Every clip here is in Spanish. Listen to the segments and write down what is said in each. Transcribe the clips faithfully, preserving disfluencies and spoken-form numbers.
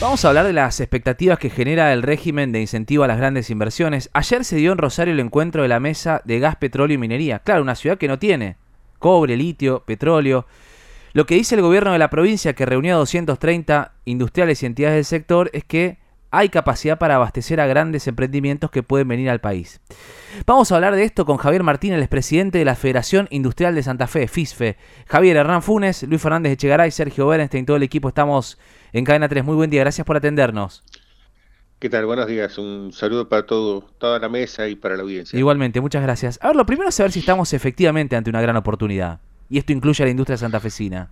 Vamos a hablar de las expectativas que genera el régimen de incentivo a las grandes inversiones. Ayer se dio en Rosario el encuentro de la mesa de gas, petróleo y minería. Claro, una ciudad que no tiene cobre, litio, petróleo. Lo que dice el gobierno de la provincia, que reunió a doscientos treinta industriales y entidades del sector, es que hay capacidad para abastecer a grandes emprendimientos que pueden venir al país. Vamos a hablar de esto con Javier Martín, el expresidente de la Federación Industrial de Santa Fe, FISFE. Javier, Hernán Funes, Luis Fernández Echegaray, Sergio Berenstein, todo el equipo estamos en Cadena tres. Muy buen día, gracias por atendernos. ¿Qué tal? Buenos días. Un saludo para todo, toda la mesa y para la audiencia. Igualmente, muchas gracias. A ver, lo primero es saber si estamos efectivamente ante una gran oportunidad. Y esto incluye a la industria santafesina.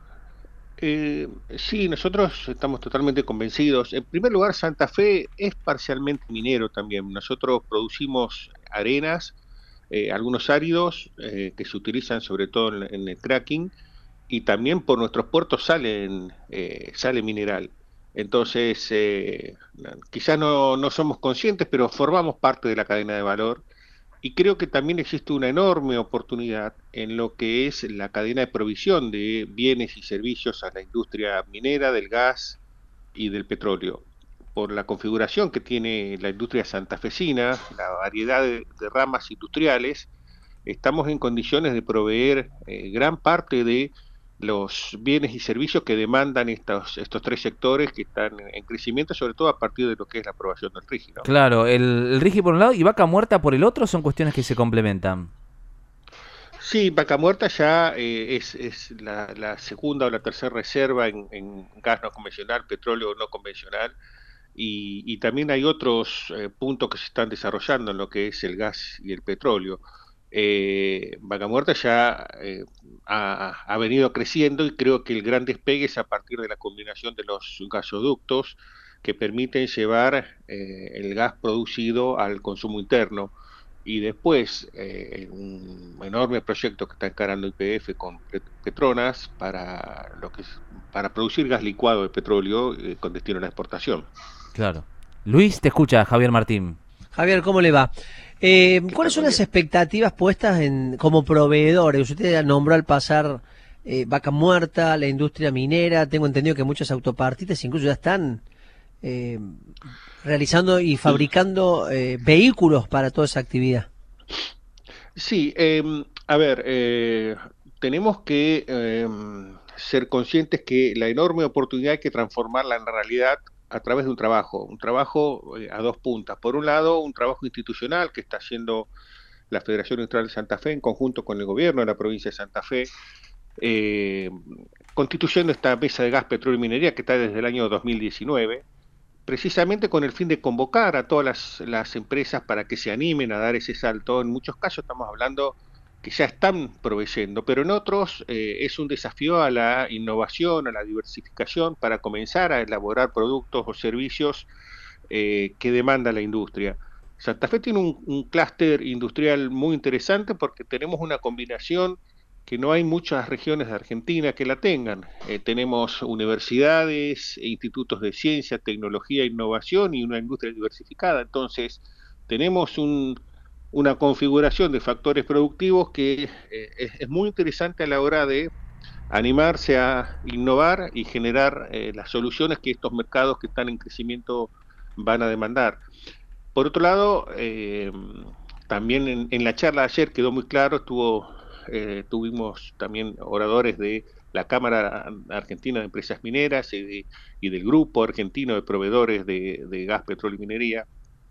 Eh, sí, nosotros estamos totalmente convencidos. En primer lugar, Santa Fe es parcialmente minero también. Nosotros producimos arenas, eh, algunos áridos eh, que se utilizan sobre todo en, en el cracking, y también por nuestros puertos salen, eh, sale mineral. Entonces, eh, quizás no, no somos conscientes, pero formamos parte de la cadena de valor. Y creo que también existe una enorme oportunidad en lo que es la cadena de provisión de bienes y servicios a la industria minera, del gas y del petróleo. Por la configuración que tiene la industria santafesina, la variedad de, de ramas industriales, estamos en condiciones de proveer eh, gran parte de los bienes y servicios que demandan estos, estos tres sectores que están en crecimiento, sobre todo a partir de lo que es la aprobación del RIGI, ¿no? Claro, el, el RIGI por un lado y Vaca Muerta por el otro son cuestiones que se complementan. Sí, Vaca Muerta ya eh, es, es la, la segunda o la tercera reserva en, en gas no convencional, petróleo no convencional, y, y también hay otros eh, puntos que se están desarrollando en lo que es el gas y el petróleo. Eh, Vaca Muerta ya eh, ha, ha venido creciendo y creo que el gran despegue es a partir de la combinación de los gasoductos que permiten llevar eh, el gas producido al consumo interno. Y después, eh, un enorme proyecto que está encarando Y P F con Petronas para lo que es, para producir gas licuado de petróleo eh, con destino a la exportación. Claro. Luis, te escucha Javier Martín. Javier, ¿cómo le va? Eh, ¿Qué tal? ¿Cuáles son Buen las día. expectativas puestas en, como proveedores? Usted nombró al pasar eh, Vaca Muerta, la industria minera. Tengo entendido que muchas autopartistas incluso ya están eh, realizando y fabricando eh, vehículos para toda esa actividad. Sí, eh, a ver, eh, tenemos que eh, ser conscientes que la enorme oportunidad hay que transformarla en realidad a través de un trabajo, un trabajo eh, a dos puntas. Por un lado, un trabajo institucional que está haciendo la Federación Industrial de Santa Fe en conjunto con el gobierno de la provincia de Santa Fe, eh, constituyendo esta mesa de gas, petróleo y minería que está desde el año dos mil diecinueve, precisamente con el fin de convocar a todas las, las empresas para que se animen a dar ese salto. En muchos casos estamos hablando que ya están proveyendo, pero en otros eh, es un desafío a la innovación, a la diversificación, para comenzar a elaborar productos o servicios eh, que demanda la industria. Santa Fe tiene un, un clúster industrial muy interesante porque tenemos una combinación que no hay muchas regiones de Argentina que la tengan. Eh, tenemos universidades, e institutos de ciencia, tecnología e innovación y una industria diversificada. Entonces, tenemos un, una configuración de factores productivos que eh, es, es muy interesante a la hora de animarse a innovar y generar eh, las soluciones que estos mercados que están en crecimiento van a demandar. Por otro lado, eh, también en, en la charla de ayer quedó muy claro, estuvo, eh, tuvimos también oradores de la Cámara Argentina de Empresas Mineras y, de, y del Grupo Argentino de Proveedores de, de Gas, Petróleo y Minería,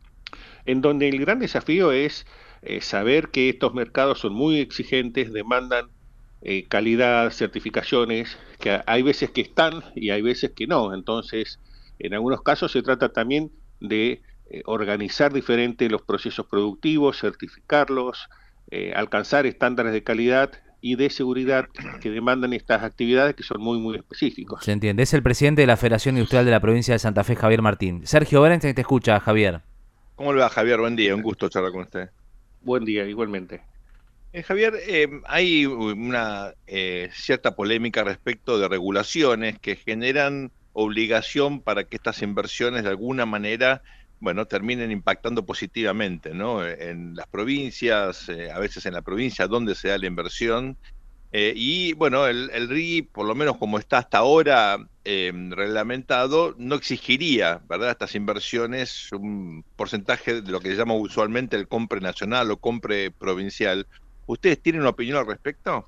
en donde el gran desafío es eh, saber que estos mercados son muy exigentes, demandan eh, calidad, certificaciones, que hay veces que están y hay veces que no. Entonces, en algunos casos se trata también de eh, organizar diferente los procesos productivos, certificarlos, eh, alcanzar estándares de calidad y de seguridad que demandan estas actividades que son muy, muy Se específicos. entiende. Es el presidente de la Federación Industrial de la provincia de Santa Fe, Javier Martín. Sergio Berenstein te escucha, Javier. ¿Cómo le va, Javier? Buen día, un gusto charlar con usted. Buen día, igualmente. Eh, Javier, eh, hay una eh, cierta polémica respecto de regulaciones que generan obligación para que estas inversiones de alguna manera, bueno, terminen impactando positivamente, ¿no? En las provincias, eh, a veces en la provincia donde se da la inversión, Eh, y bueno, el, el R I, por lo menos como está hasta ahora eh, reglamentado, no exigiría, ¿verdad?, estas inversiones, un porcentaje de lo que se llama usualmente el compre nacional o compre provincial. ¿Ustedes tienen una opinión al respecto?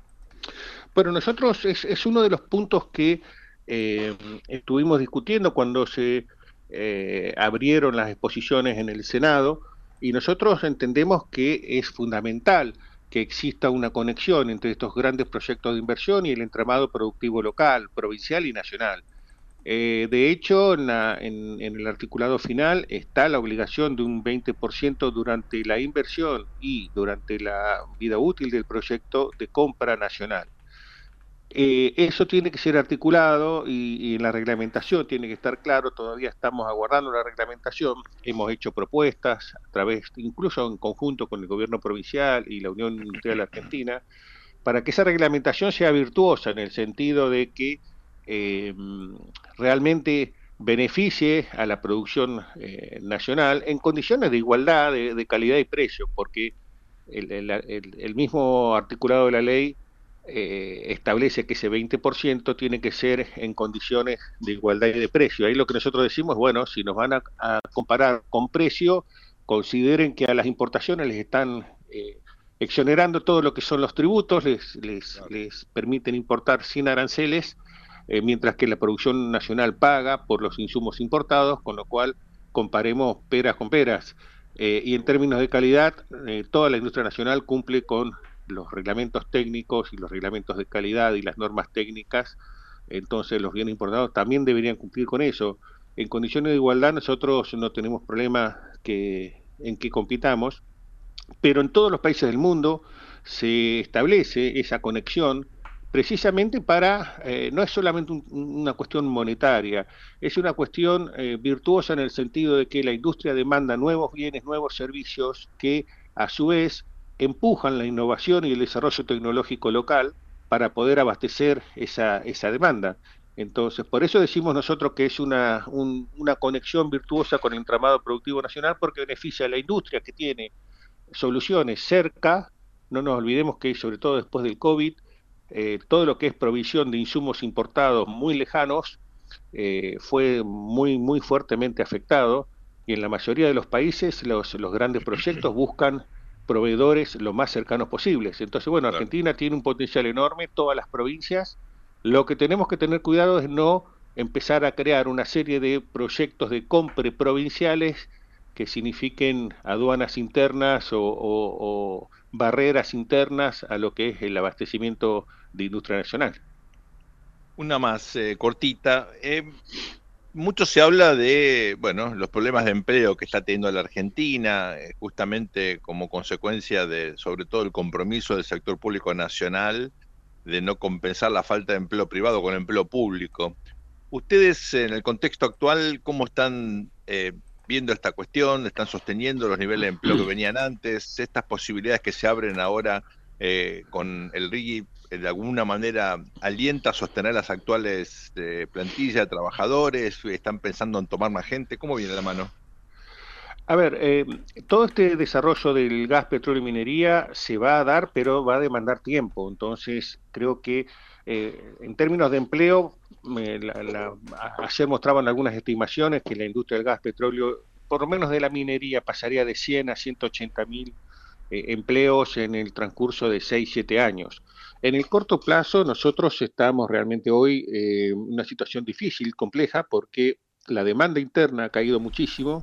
Bueno, nosotros es, es uno de los puntos que eh, estuvimos discutiendo cuando se eh, abrieron las exposiciones en el Senado, y nosotros entendemos que es fundamental que exista una conexión entre estos grandes proyectos de inversión y el entramado productivo local, provincial y nacional. Eh, de hecho, en, la, en, en el articulado final está la obligación de un veinte por ciento durante la inversión y durante la vida útil del proyecto de compra nacional. Eh, eso tiene que ser articulado y, y en la reglamentación tiene que estar claro. Todavía estamos aguardando la reglamentación. Hemos hecho propuestas a través, incluso en conjunto con el gobierno provincial y la Unión Industrial Argentina, para que esa reglamentación sea virtuosa en el sentido de que eh, realmente beneficie a la producción eh, nacional en condiciones de igualdad, de, de calidad y precio, porque el, el, el, el mismo articulado de la ley eh, establece que ese veinte por ciento tiene que ser en condiciones de igualdad y de precio. Ahí lo que nosotros decimos, bueno, si nos van a, a comparar con precio, consideren que a las importaciones les están eh, exonerando todo lo que son los tributos, les, les, claro. les permiten importar sin aranceles, eh, mientras que la producción nacional paga por los insumos importados, con lo cual comparemos peras con peras. Eh, y en términos de calidad, eh, toda la industria nacional cumple con los reglamentos técnicos y los reglamentos de calidad y las normas técnicas. Entonces los bienes importados también deberían cumplir con eso. En condiciones de igualdad nosotros no tenemos problema que, en que compitamos, pero en todos los países del mundo se establece esa conexión precisamente para, eh, no es solamente un, una cuestión monetaria, es una cuestión eh, virtuosa en el sentido de que la industria demanda nuevos bienes, nuevos servicios que a su vez empujan la innovación y el desarrollo tecnológico local para poder abastecer esa, esa demanda. Entonces, por eso decimos nosotros que es una, un, una conexión virtuosa con el entramado productivo nacional, porque beneficia a la industria que tiene soluciones cerca. No nos olvidemos que sobre todo después del COVID, eh, todo lo que es provisión de insumos importados muy lejanos eh, fue muy, muy fuertemente afectado, y en la mayoría de los países los, los grandes proyectos buscan proveedores lo más cercanos posibles. Entonces, bueno, Argentina tiene un potencial enorme, todas las provincias. Lo que tenemos que tener cuidado es no empezar a crear una serie de proyectos de compra provinciales que signifiquen aduanas internas o, o, o barreras internas a lo que es el abastecimiento de industria nacional. Una más eh, cortita. Eh, mucho se habla de, bueno, los problemas de empleo que está teniendo la Argentina, eh, justamente como consecuencia de, sobre todo, el compromiso del sector público nacional de no compensar la falta de empleo privado con empleo público. Ustedes, en el contexto actual, ¿cómo están eh, viendo esta cuestión? ¿Están sosteniendo los niveles de empleo que venían antes? ¿Estas posibilidades que se abren ahora eh, con el R I G I de alguna manera alienta a sostener las actuales eh, plantillas de trabajadores? ¿Están pensando en tomar más gente? ¿Cómo viene la mano? A ver, eh, todo este desarrollo del gas, petróleo y minería se va a dar, pero va a demandar tiempo. Entonces, creo que eh, en términos de empleo, eh, la, la, ayer mostraban algunas estimaciones que la industria del gas, petróleo, por lo menos de la minería, pasaría de cien a ciento ochenta mil eh, empleos en el transcurso de seis, siete años. En el corto plazo, nosotros estamos realmente hoy en eh, una situación difícil, compleja, porque la demanda interna ha caído muchísimo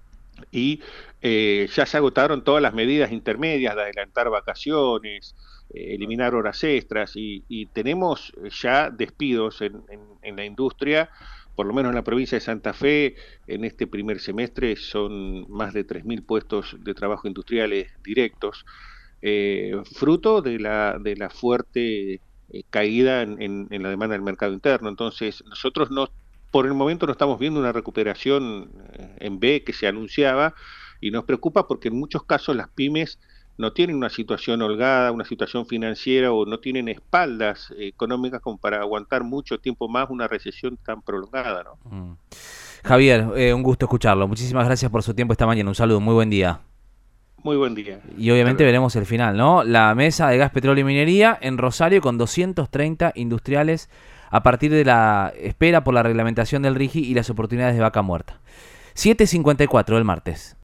y eh, ya se agotaron todas las medidas intermedias de adelantar vacaciones, eh, eliminar horas extras, y, y tenemos ya despidos en, en, en la industria. Por lo menos en la provincia de Santa Fe, en este primer semestre son más de tres mil puestos de trabajo industriales directos, eh, fruto de la, de la fuerte eh, caída en, en, en la demanda del mercado interno. Entonces, nosotros no, por el momento no estamos viendo una recuperación en B que se anunciaba, y nos preocupa porque en muchos casos las pymes no tienen una situación holgada, una situación financiera, o no tienen espaldas económicas como para aguantar mucho tiempo más una recesión tan prolongada, ¿no? Mm. Javier, eh, un gusto escucharlo. Muchísimas gracias por su tiempo esta mañana. Un saludo, muy buen día. Muy buen día. Y obviamente veremos el final, ¿no? La mesa de gas, petróleo y minería en Rosario con doscientos treinta industriales a partir de la espera por la reglamentación del RIGI y las oportunidades de Vaca Muerta. siete cincuenta y cuatro del martes.